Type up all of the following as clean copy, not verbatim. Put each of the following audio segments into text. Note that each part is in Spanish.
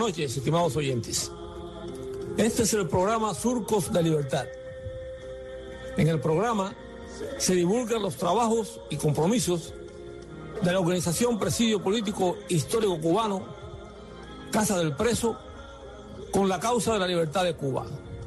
noches, estimados oyentes. Este es el programa Surcos de Libertad. En el programa se divulgan los trabajos y compromisos de la organización Presidio Político Histórico Cubano, Casa del Preso, con la causa de la libertad de Cuba.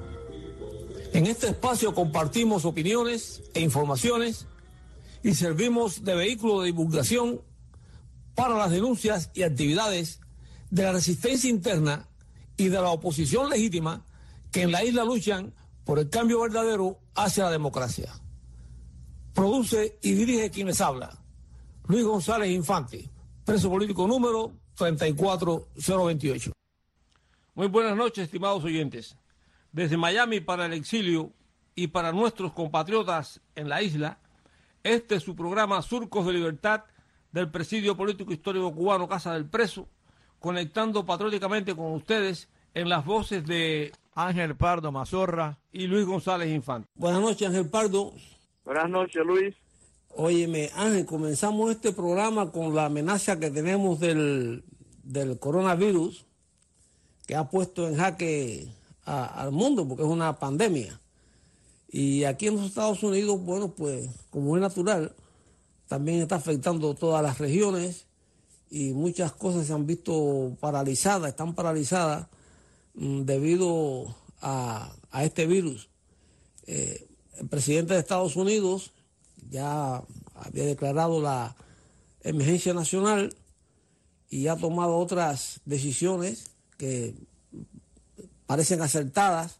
En este espacio compartimos opiniones e informaciones y servimos de vehículo de divulgación para las denuncias y actividades de la resistencia interna y de la oposición legítima que en la isla luchan por el cambio verdadero hacia la democracia. Produce y dirige quien les habla, Luis González Infante, preso político número 34028. Muy buenas noches, estimados oyentes. Desde Miami para el exilio y para nuestros compatriotas en la isla, este es su programa Surcos de Libertad del Presidio Político Histórico Cubano Casa del Preso, conectando patrióticamente con ustedes en las voces de Ángel Pardo Mazorra y Luis González Infante. Buenas noches, Ángel Pardo. Buenas noches, Luis. Óyeme, Ángel, comenzamos este programa con la amenaza que tenemos del coronavirus, que ha puesto en jaque al mundo, porque es una pandemia. Y aquí en los Estados Unidos, bueno, pues como es natural, también está afectando todas las regiones y muchas cosas se han visto paralizadas, están paralizadas debido a este virus. El presidente de Estados Unidos ya había declarado la emergencia nacional y ha tomado otras decisiones que parecen acertadas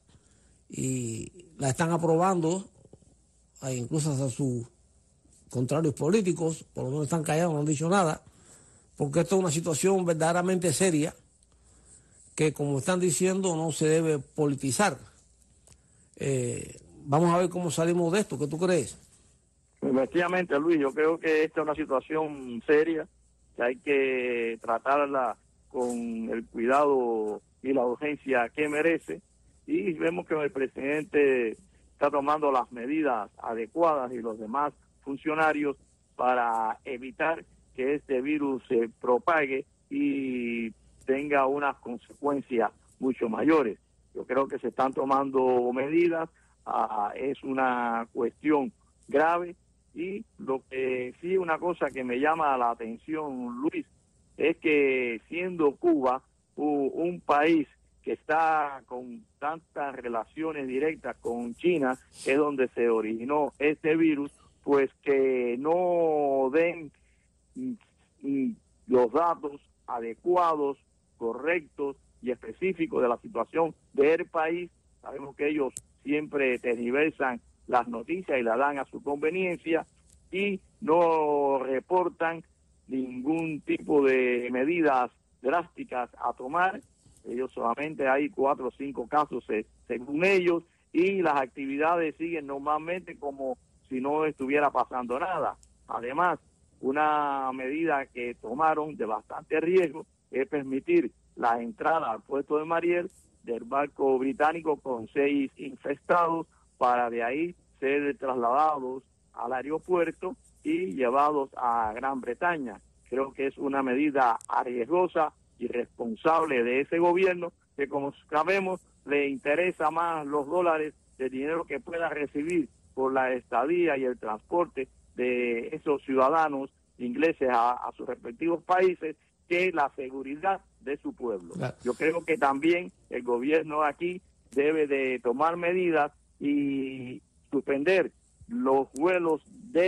y la están aprobando, incluso a sus contrarios políticos, por lo menos están callados, no han dicho nada, porque esto es una situación verdaderamente seria que, como están diciendo, no se debe politizar. Vamos a ver cómo salimos de esto. ¿Qué tú crees? Efectivamente, Luis, yo creo que esta es una situación seria, que hay que tratarla con el cuidado y la urgencia que merece, y vemos que el presidente está tomando las medidas adecuadas y los demás funcionarios para evitar que este virus se propague y tenga unas consecuencias mucho mayores. Yo creo que se están tomando medidas, es una cuestión grave, y lo que sí, una cosa que me llama la atención, Luis, es que siendo Cuba un país que está con tantas relaciones directas con China, que es donde se originó este virus, pues que no den los datos adecuados, correctos y específicos de la situación del país. Sabemos que ellos siempre tergiversan las noticias y las dan a su conveniencia y no reportan ningún tipo de medidas drásticas a tomar. Ellos solamente hay 4 o 5 casos según ellos, y las actividades siguen normalmente como si no estuviera pasando nada. Además, una medida que tomaron de bastante riesgo es permitir la entrada al puerto de Mariel del barco británico con 6 infectados, para de ahí ser trasladados al aeropuerto y llevados a Gran Bretaña. Creo que es una medida arriesgosa y responsable de ese gobierno, que, como sabemos, le interesa más los dólares de dinero que pueda recibir por la estadía y el transporte de esos ciudadanos ingleses a sus respectivos países, que la seguridad de su pueblo. Claro. Yo creo que también el gobierno aquí debe de tomar medidas y suspender los vuelos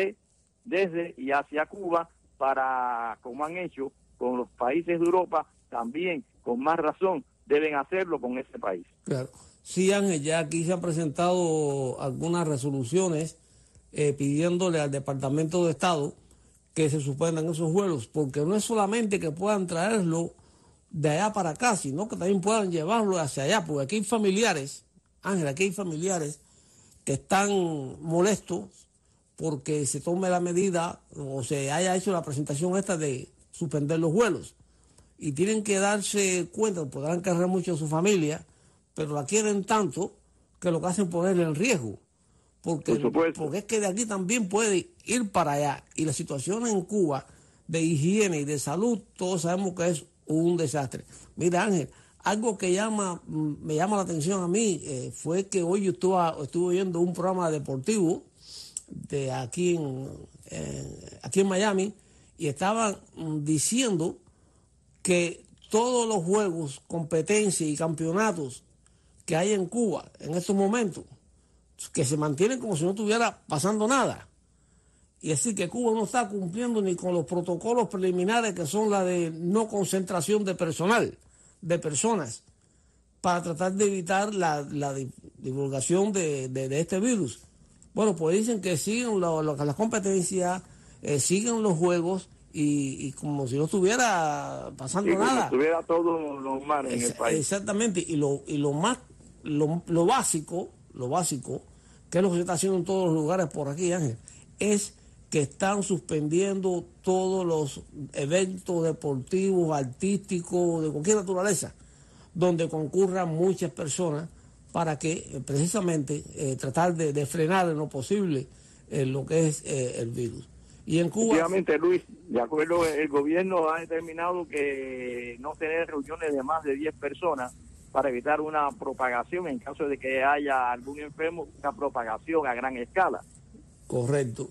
desde y hacia Cuba, para, como han hecho con los países de Europa, también con más razón deben hacerlo con ese país. Claro. Sí, Ángel, ya aquí se han presentado algunas resoluciones pidiéndole al Departamento de Estado que se suspendan esos vuelos, porque no es solamente que puedan traerlo de allá para acá, sino que también puedan llevarlo hacia allá, porque aquí hay familiares, Ángel, aquí hay familiares que están molestos porque se tome la medida o se haya hecho la presentación esta de suspender los vuelos, y tienen que darse cuenta, podrán cargar mucho a su familia, pero la quieren tanto que lo que hacen es ponerle en riesgo, porque es que de aquí también puede ir para allá, y la situación en Cuba de higiene y de salud, todos sabemos que es un desastre. Mira, Ángel, algo que me llama la atención a mí fue que hoy yo estuve viendo un programa deportivo de aquí en Miami y estaban diciendo que todos los juegos, competencias y campeonatos que hay en Cuba en estos momentos, que se mantienen como si no estuviera pasando nada. Y así que Cuba no está cumpliendo ni con los protocolos preliminares que son la de no concentración de personal, de personas, para tratar de evitar la divulgación de este virus. Bueno, pues dicen que siguen las competencias, siguen los juegos y como si no estuviera pasando nada. Como si estuviera todo normal en el país. Exactamente, y lo básico, que es lo que se está haciendo en todos los lugares por aquí, Ángel, es que están suspendiendo todos los eventos deportivos, artísticos, de cualquier naturaleza, donde concurran muchas personas para que precisamente tratar de frenar en lo posible lo que es el virus. Y en Cuba... Efectivamente, Luis, de acuerdo, el gobierno ha determinado que no tener reuniones de más de 10 personas para evitar una propagación en caso de que haya algún enfermo, una propagación a gran escala. Correcto.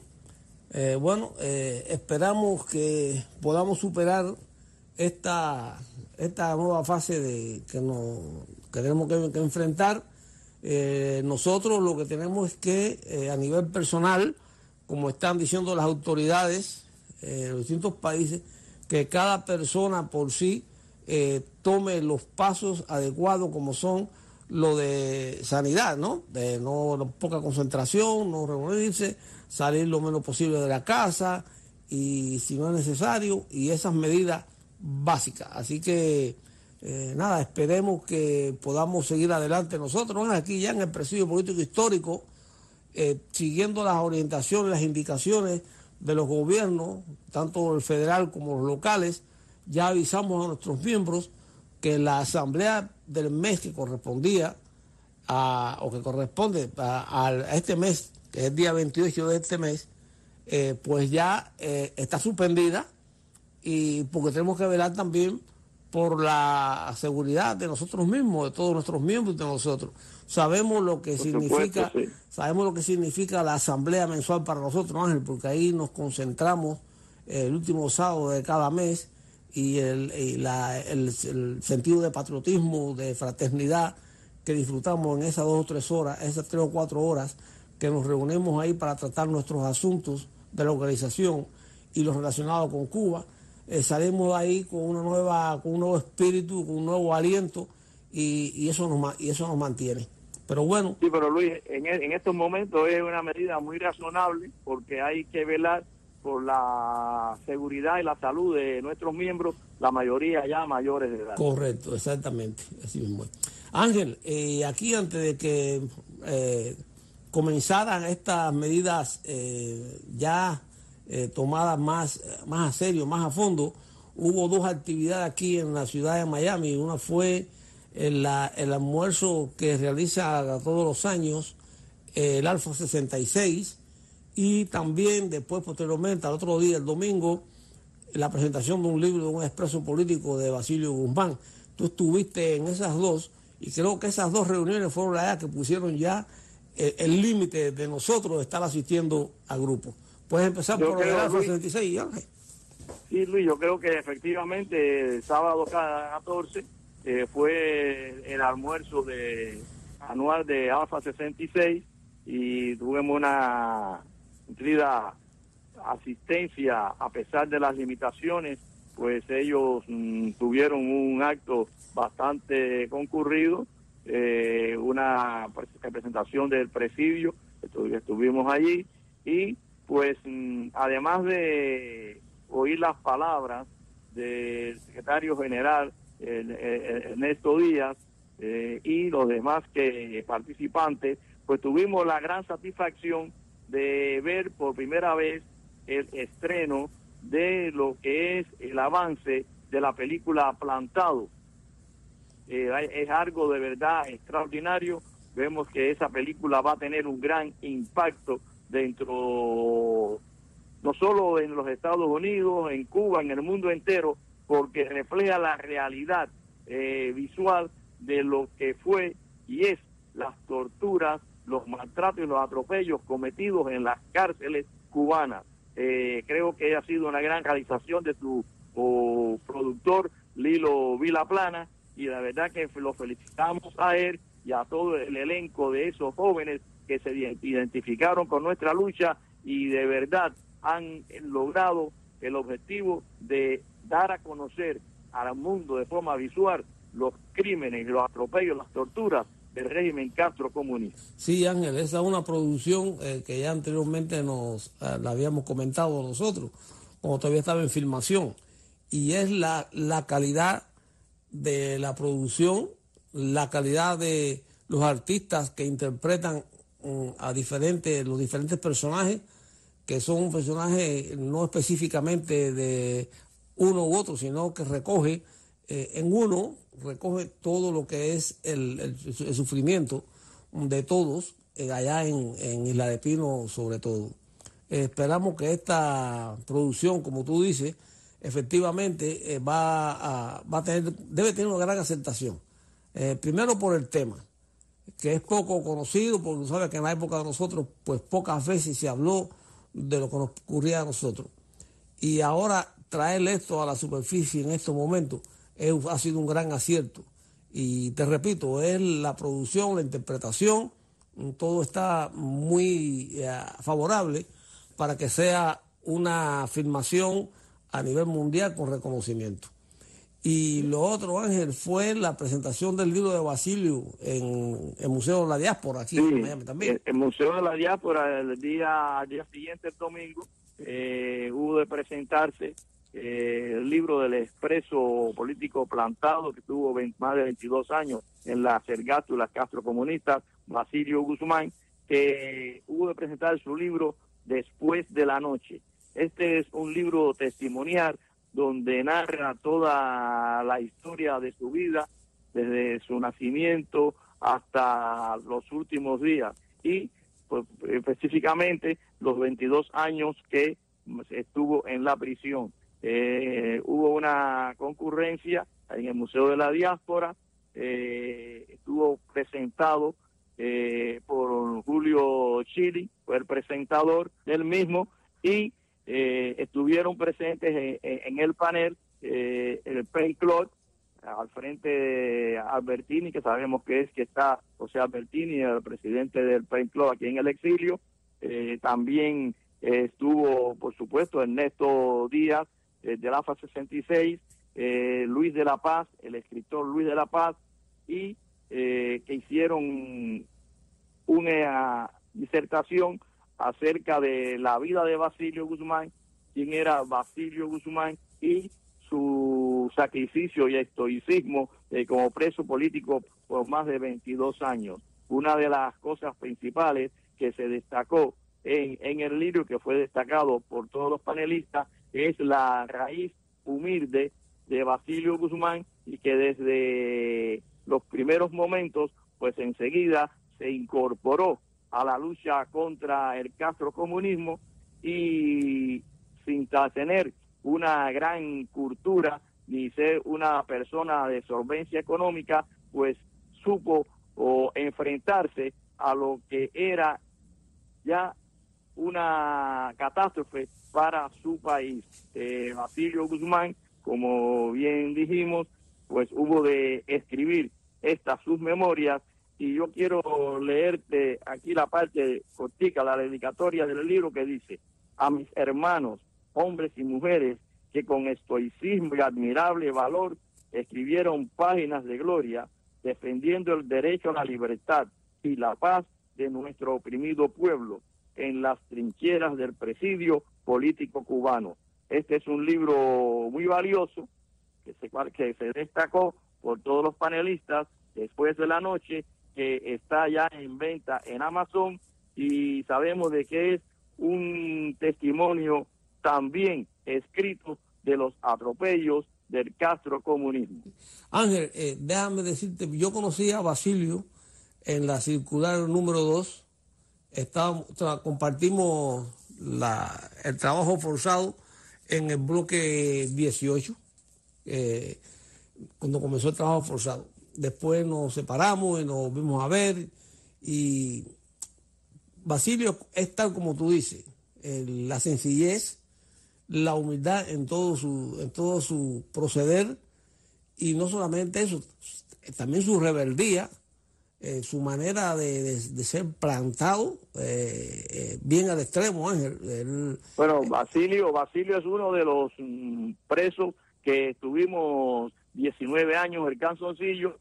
Esperamos que podamos superar esta nueva fase que tenemos que enfrentar. Nosotros lo que tenemos es que a nivel personal, como están diciendo las autoridades de los distintos países, que cada persona por sí tome los pasos adecuados como son lo de sanidad, ¿no? De poca concentración, no reunirse, salir lo menos posible de la casa y si no es necesario, y esas medidas básicas. Así que esperemos que podamos seguir adelante nosotros aquí ya en el Presidio Político Histórico, siguiendo las orientaciones, las indicaciones de los gobiernos, tanto el federal como los locales. Ya avisamos a nuestros miembros que la asamblea del mes que corresponde a este mes, que es el día 28 de este mes, pues ya está suspendida, y porque tenemos que velar también por la seguridad de nosotros mismos, de todos nuestros miembros y de nosotros. Sabemos lo que significa, sí. Sabemos lo que significa la asamblea mensual para nosotros, Ángel, porque ahí nos concentramos el último sábado de cada mes, y el sentido de patriotismo, de fraternidad que disfrutamos en esas 2 o 3 horas, esas 3 o 4 horas que nos reunimos ahí para tratar nuestros asuntos de la organización y los relacionados con Cuba. Salimos de ahí con un nuevo espíritu, con un nuevo aliento, y eso nos mantiene. Pero bueno. Sí, pero Luis, en estos momentos es una medida muy razonable, porque hay que velar por la seguridad y la salud de nuestros miembros, la mayoría ya mayores de edad. Correcto, exactamente, así mismo. Ángel, aquí antes de que comenzaran estas medidas tomadas más a serio, más a fondo, hubo 2 actividades aquí en la ciudad de Miami. Una fue el almuerzo que realiza todos los años el Alfa 66, y también después, posteriormente, al otro día, el domingo, la presentación de un libro de un expreso político de Basilio Guzmán. Tú estuviste en esas 2, y creo que esas 2 reuniones fueron las que pusieron ya el límite de nosotros estar asistiendo al grupo. Puedes empezar por el Alfa 66, Ángel. Sí, Luis, yo creo que efectivamente el sábado 14 fue el almuerzo anual de Alfa 66, y tuvimos una nutrida asistencia a pesar de las limitaciones, pues ellos tuvieron un acto bastante concurrido, una representación del presidio, estuvimos allí, y pues además de oír las palabras del secretario general Ernesto Díaz y los demás participantes, pues tuvimos la gran satisfacción de ver por primera vez el estreno de lo que es el avance de la película Plantado. Es algo de verdad extraordinario. Vemos que esa película va a tener un gran impacto dentro, no solo en los Estados Unidos, en Cuba, en el mundo entero, porque refleja la realidad visual de lo que fue y es las torturas, los maltratos y los atropellos cometidos en las cárceles cubanas. Creo que ha sido una gran realización de su productor Lilo Vilaplana, y la verdad que lo felicitamos a él y a todo el elenco de esos jóvenes que se identificaron con nuestra lucha y de verdad han logrado el objetivo de dar a conocer al mundo de forma visual los crímenes, los atropellos, las torturas del régimen Castro comunista. Sí, Ángel, esa es una producción que ya anteriormente la habíamos comentado nosotros, cuando todavía estaba en filmación, y es la calidad de la producción, la calidad de los artistas que interpretan los diferentes personajes, que son personajes no específicamente de uno u otro, sino que recoge todo lo que es el sufrimiento de todos allá en Isla de Pino sobre todo. Esperamos que esta producción, como tú dices, efectivamente debe tener una gran aceptación. Primero por el tema, que es poco conocido, porque sabes que en la época de nosotros, pues pocas veces se habló de lo que nos ocurría a nosotros. Y ahora traer esto a la superficie en estos momentos ha sido un gran acierto. Y te repito, es la producción, la interpretación, todo está muy favorable para que sea una filmación a nivel mundial con reconocimiento. Y lo otro, Ángel, fue la presentación del libro de Basilio en el Museo de la Diáspora, aquí en Miami también. El Museo de la Diáspora, al día siguiente, el domingo, hubo de presentarse el libro del expreso político plantado, que tuvo más de 22 años en la Sergátula Castro comunista, Basilio Guzmán, que hubo de presentar su libro Después de la Noche. Este es un libro testimonial donde narra toda la historia de su vida, desde su nacimiento hasta los últimos días, y pues, específicamente los 22 años que estuvo en la prisión. Hubo una concurrencia en el Museo de la Diáspora, estuvo presentado por Julio Chili, fue el presentador del mismo, y estuvieron presentes en el panel el Pen Club, al frente de Albertini, que sabemos que está José Albertini, el presidente del Pen Club aquí en el exilio. También estuvo, por supuesto, Ernesto Díaz, de la AFA 66, Luis de la Paz, el escritor Luis de la Paz, y que hicieron una disertación acerca de la vida de Basilio Guzmán, quién era Basilio Guzmán y su sacrificio y estoicismo como preso político por más de 22 años. Una de las cosas principales que se destacó en el libro, que fue destacado por todos los panelistas, es la raíz humilde de Basilio Guzmán, y que desde los primeros momentos, pues enseguida se incorporó a la lucha contra el castrocomunismo, y sin tener una gran cultura ni ser una persona de solvencia económica, pues supo enfrentarse a lo que era ya una catástrofe para su país. Basilio Guzmán, como bien dijimos, pues hubo de escribir sus memorias, y yo quiero leerte aquí la parte cortica, la dedicatoria del libro, que dice: a mis hermanos, hombres y mujeres, que con estoicismo y admirable valor escribieron páginas de gloria, defendiendo el derecho a la libertad y la paz de nuestro oprimido pueblo en las trincheras del presidio político cubano. Este es un libro muy valioso que se destacó por todos los panelistas después de la noche, que está ya en venta en Amazon, y sabemos de que es un testimonio también escrito de los atropellos del castrocomunismo. Ángel, déjame decirte, yo conocí a Basilio en la circular número 2, compartimos el trabajo forzado en el bloque 18. cuando comenzó el trabajo forzado. Después nos separamos y nos volvimos a ver y Basilio es tal como tú dices, la sencillez, la humildad en todo su proceder y no solamente eso, también su rebeldía, su manera de ser plantado bien al extremo, Ángel. Bueno, Basilio es uno de los presos que estuvimos 19 años en Canzoncillo,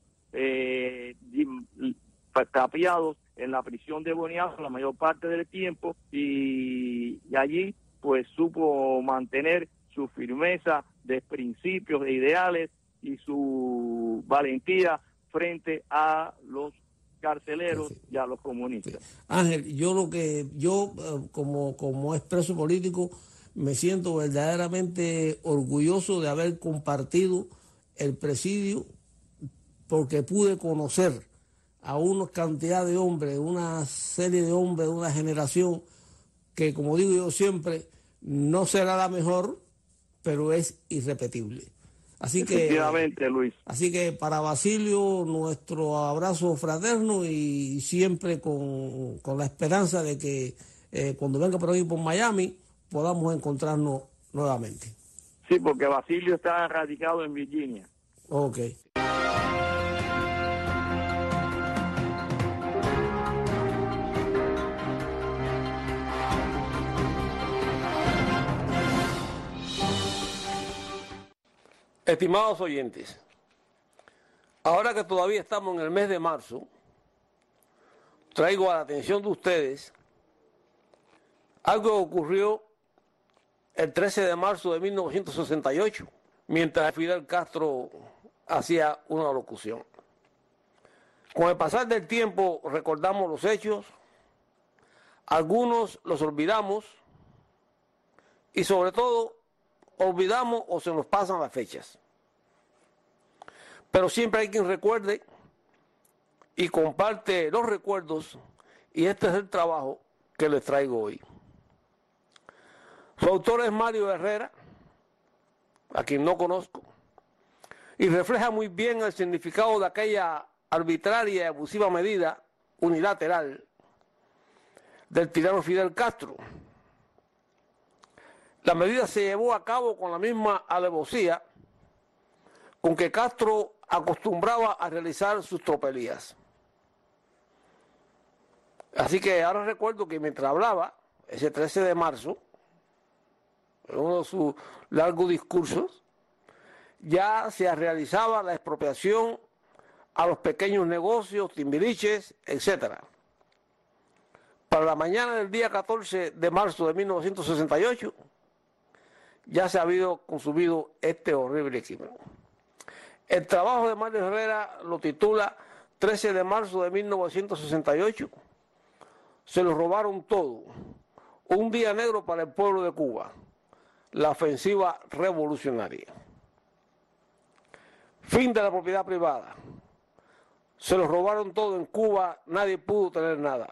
tapiados en la prisión de Boniato la mayor parte del tiempo y allí pues supo mantener su firmeza de principios, de ideales y su valentía frente a los carceleros y a los comunistas. Ángel, yo como expreso político me siento verdaderamente orgulloso de haber compartido el presidio porque pude conocer a una cantidad de hombres, una serie de hombres de una generación que, como digo yo siempre, no será la mejor, pero es irrepetible. Efectivamente, Luis. Así que para Basilio, nuestro abrazo fraterno y siempre con la esperanza de que cuando venga por aquí por Miami podamos encontrarnos nuevamente. Sí, porque Basilio está radicado en Virginia. Ok. Estimados oyentes, ahora que todavía estamos en el mes de marzo, traigo a la atención de ustedes algo que ocurrió el 13 de marzo de 1968, mientras Fidel Castro hacía una locución. Con el pasar del tiempo recordamos los hechos, algunos los olvidamos y sobre todo olvidamos o se nos pasan las fechas. Pero siempre hay quien recuerde y comparte los recuerdos y este es el trabajo que les traigo hoy. Su autor es Mario Herrera, a quien no conozco, y refleja muy bien el significado de aquella arbitraria y abusiva medida unilateral del tirano Fidel Castro. La medida se llevó a cabo con la misma alevosía con que Castro acostumbraba a realizar sus tropelías. Así que ahora recuerdo que mientras hablaba, ese 13 de marzo, en uno de sus largos discursos, ya se realizaba la expropiación a los pequeños negocios, timbiriches, etc. Para la mañana del día 14 de marzo de 1968, ya se había consumido este horrible crimen. El trabajo de Mario Herrera lo titula 13 de marzo de 1968, se lo robaron todo, un día negro para el pueblo de Cuba, la ofensiva revolucionaria. Fin de la propiedad privada, se lo robaron todo en Cuba, nadie pudo tener nada.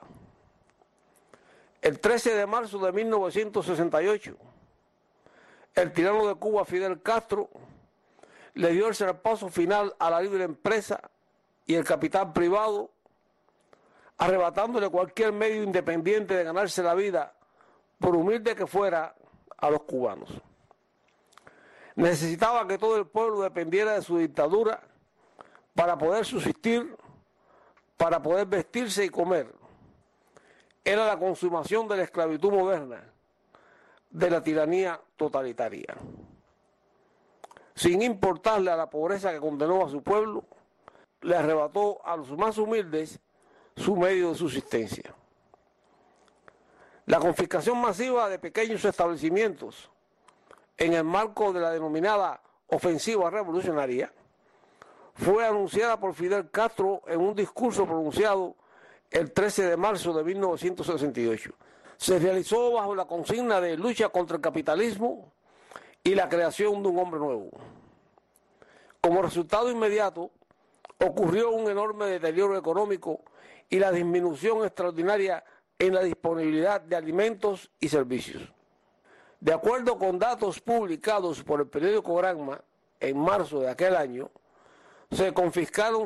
El 13 de marzo de 1968, el tirano de Cuba, Fidel Castro, le dio el zarpazo final a la libre empresa y el capital privado, arrebatándole cualquier medio independiente de ganarse la vida, por humilde que fuera, a los cubanos. Necesitaba que todo el pueblo dependiera de su dictadura para poder subsistir, para poder vestirse y comer. Era la consumación de la esclavitud moderna, de la tiranía totalitaria. Sin importarle a la pobreza que condenó a su pueblo, le arrebató a los más humildes su medio de subsistencia. La confiscación masiva de pequeños establecimientos en el marco de la denominada ofensiva revolucionaria fue anunciada por Fidel Castro en un discurso pronunciado el 13 de marzo de 1968. Se realizó bajo la consigna de lucha contra el capitalismo y la creación de un hombre nuevo. Como resultado inmediato, ocurrió un enorme deterioro económico y la disminución extraordinaria en la disponibilidad de alimentos y servicios. De acuerdo con datos publicados por el periódico Granma en marzo de aquel año, se confiscaron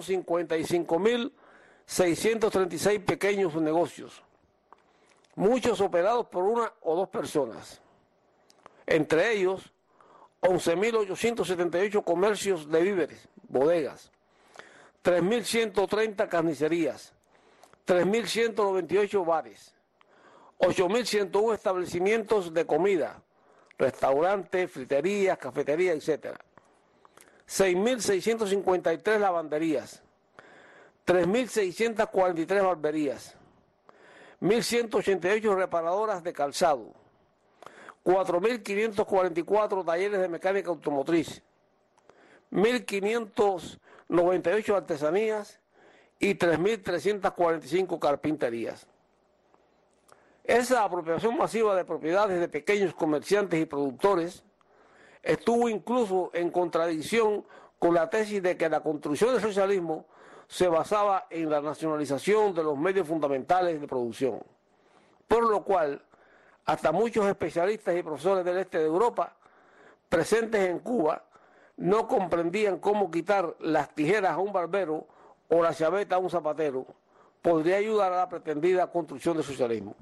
55.636 pequeños negocios, muchos operados por una o dos personas, entre ellos 11.878 comercios de víveres, bodegas, 3.130 carnicerías, 3.198 bares, 8.101 establecimientos de comida, restaurantes, friterías, cafeterías, etc. 6.653 lavanderías, 3.643 barberías, 1.188 reparadoras de calzado, 4.544 talleres de mecánica automotriz, 1.598 artesanías y 3.345 carpinterías. Esa apropiación masiva de propiedades de pequeños comerciantes y productores estuvo incluso en contradicción con la tesis de que la construcción del socialismo se basaba en la nacionalización de los medios fundamentales de producción, por lo cual hasta muchos especialistas y profesores del este de Europa presentes en Cuba no comprendían cómo quitar las tijeras a un barbero o la chaveta a un zapatero podría ayudar a la pretendida construcción del socialismo.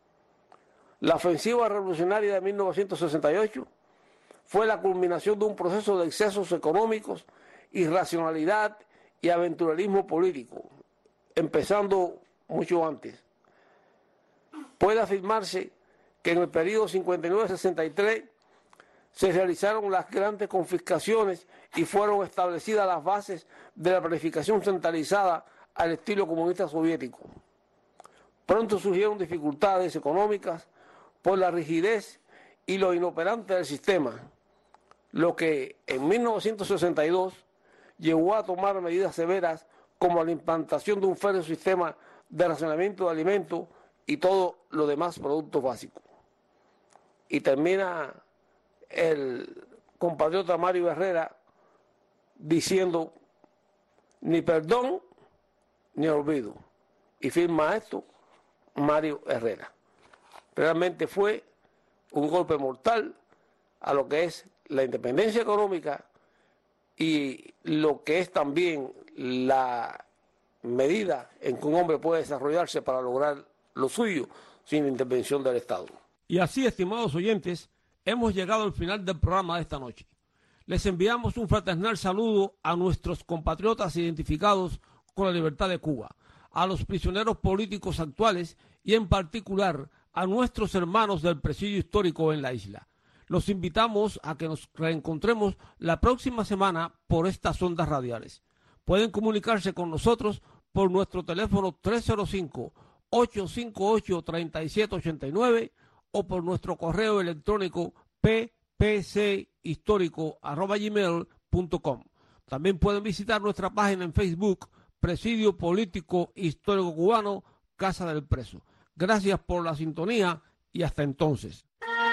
La ofensiva revolucionaria de 1968 fue la culminación de un proceso de excesos económicos, irracionalidad y aventurerismo político, empezando mucho antes. Puede afirmarse que en el periodo 59-63 se realizaron las grandes confiscaciones y fueron establecidas las bases de la planificación centralizada al estilo comunista soviético. Pronto surgieron dificultades económicas por la rigidez y lo inoperante del sistema, lo que en 1962 llevó a tomar medidas severas como la implantación de un férreo sistema de racionamiento de alimentos y todo lo demás productos básicos. Y termina el compatriota Mario Herrera diciendo: ni perdón ni olvido. Y firma esto Mario Herrera. Realmente fue un golpe mortal a lo que es la independencia económica y lo que es también la medida en que un hombre puede desarrollarse para lograr lo suyo sin intervención del Estado. Y así, estimados oyentes, hemos llegado al final del programa de esta noche. Les enviamos un fraternal saludo a nuestros compatriotas identificados con la libertad de Cuba, a los prisioneros políticos actuales y en particular a nuestros hermanos del presidio histórico en la isla. Los invitamos a que nos reencontremos la próxima semana por estas ondas radiales. Pueden comunicarse con nosotros por nuestro teléfono 305-858-3789 o por nuestro correo electrónico ppchistórico@gmail.com. También pueden visitar nuestra página en Facebook, Presidio Político Histórico Cubano, Casa del Preso. Gracias por la sintonía y hasta entonces.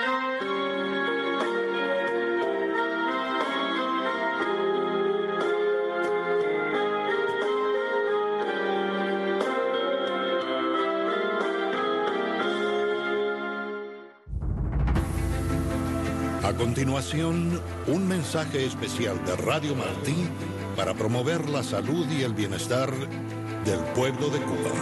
A continuación, un mensaje especial de Radio Martí para promover la salud y el bienestar del pueblo de Cuba.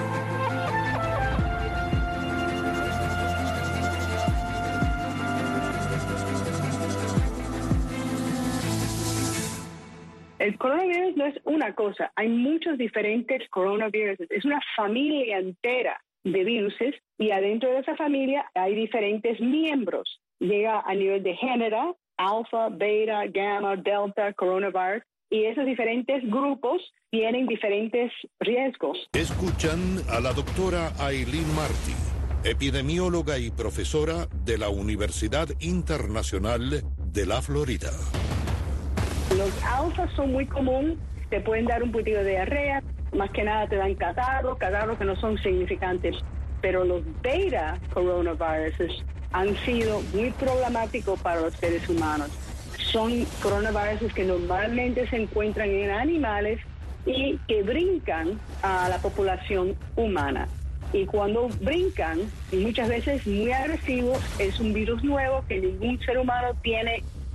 El coronavirus no es una cosa, hay muchos diferentes coronavirus, es una familia entera de viruses y adentro de esa familia hay diferentes miembros. Llega a nivel de género, alfa, beta, gamma, delta, coronavirus, y esos diferentes grupos tienen diferentes riesgos. Escuchan a la doctora Aileen Martí, epidemióloga y profesora de la Universidad Internacional de la Florida. Los alfas son muy comunes, te pueden dar un poquito de diarrea, más que nada te dan catarros que no son significantes, pero los beta coronaviruses han sido muy problemáticos para los seres humanos. Son coronaviruses que normalmente se encuentran en animales y que brincan a la población humana. Y cuando brincan, y muchas veces muy agresivos, es un virus nuevo que ningún ser humano tiene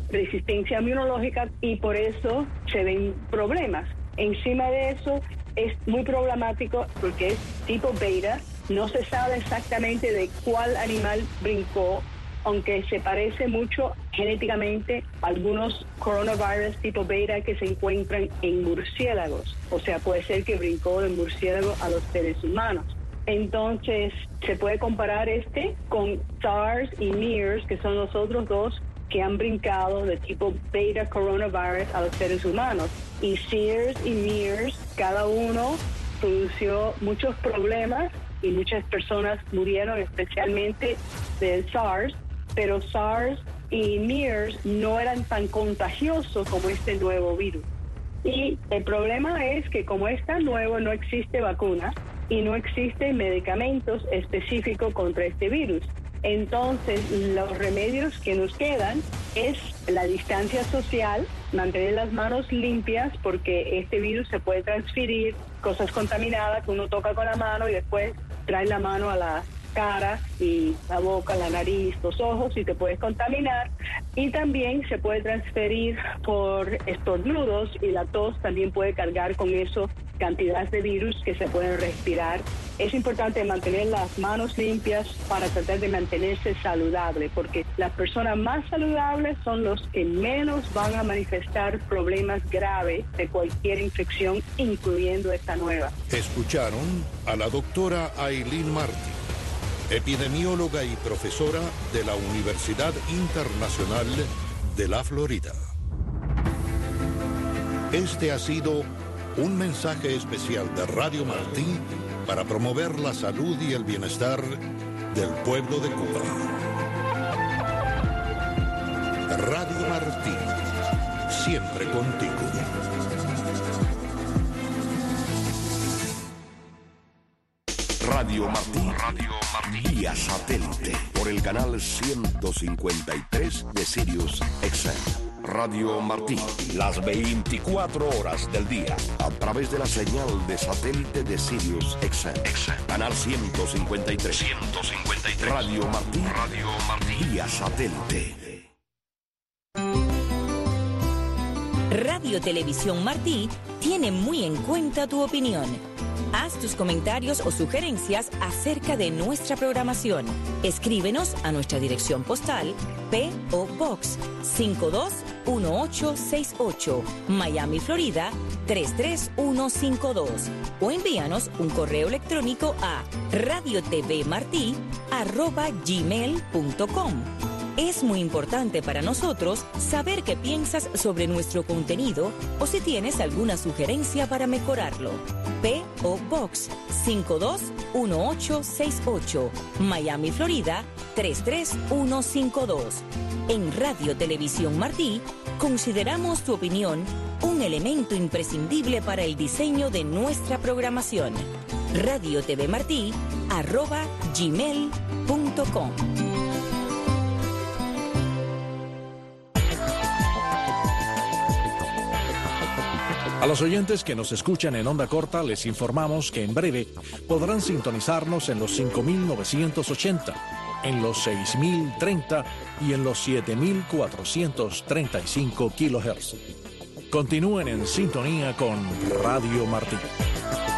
resistencia inmunológica y por eso se ven problemas. Encima de eso es muy problemático porque es tipo beta, no se sabe exactamente de cuál animal brincó, aunque se parece mucho genéticamente a algunos coronavirus tipo beta que se encuentran en murciélagos. O sea, puede ser que brincó de murciélago a los seres humanos. Entonces, se puede comparar con SARS y MERS, que son los otros dos que han brincado de tipo beta coronavirus a los seres humanos. Y SARS y MERS, cada uno produjo muchos problemas y muchas personas murieron, especialmente del SARS, pero SARS y MERS no eran tan contagiosos como este nuevo virus. Y el problema es que como es tan nuevo, no existe vacuna y no existen medicamentos específicos contra este virus. Entonces, los remedios que nos quedan es la distancia social, mantener las manos limpias, porque este virus se puede transferir, cosas contaminadas que uno toca con la mano y después trae la mano a la cara y la boca, la nariz, los ojos y te puedes contaminar. Y también se puede transferir por estornudos y la tos también puede cargar con eso cantidades de virus que se pueden respirar. Es importante mantener las manos limpias para tratar de mantenerse saludable, porque las personas más saludables son los que menos van a manifestar problemas graves de cualquier infección, incluyendo esta nueva. Escucharon a la doctora Aileen Martí, epidemióloga y profesora de la Universidad Internacional de la Florida. Este ha sido un mensaje especial de Radio Martí para promover la salud y el bienestar del pueblo de Cuba. Radio Martí, siempre contigo. Radio Martí vía satélite por el canal 153 de Sirius XM. Radio Martí, las 24 horas del día, a través de la señal de satélite de Sirius XM. Canal 153. Radio Martí vía satélite. Radio Televisión Martí tiene muy en cuenta tu opinión. Haz tus comentarios o sugerencias acerca de nuestra programación. Escríbenos a nuestra dirección postal P.O. Box 521868, Miami, Florida 33152, o envíanos un correo electrónico a radiotvmarti@gmail.com. Es muy importante para nosotros saber qué piensas sobre nuestro contenido o si tienes alguna sugerencia para mejorarlo. P.O. Box 521868, Miami, Florida 33152. En Radio Televisión Martí, consideramos tu opinión un elemento imprescindible para el diseño de nuestra programación. radiotvmarti@gmail.com. A los oyentes que nos escuchan en onda corta les informamos que en breve podrán sintonizarnos en los 5.980, en los 6.030 y en los 7.435 kHz. Continúen en sintonía con Radio Martí.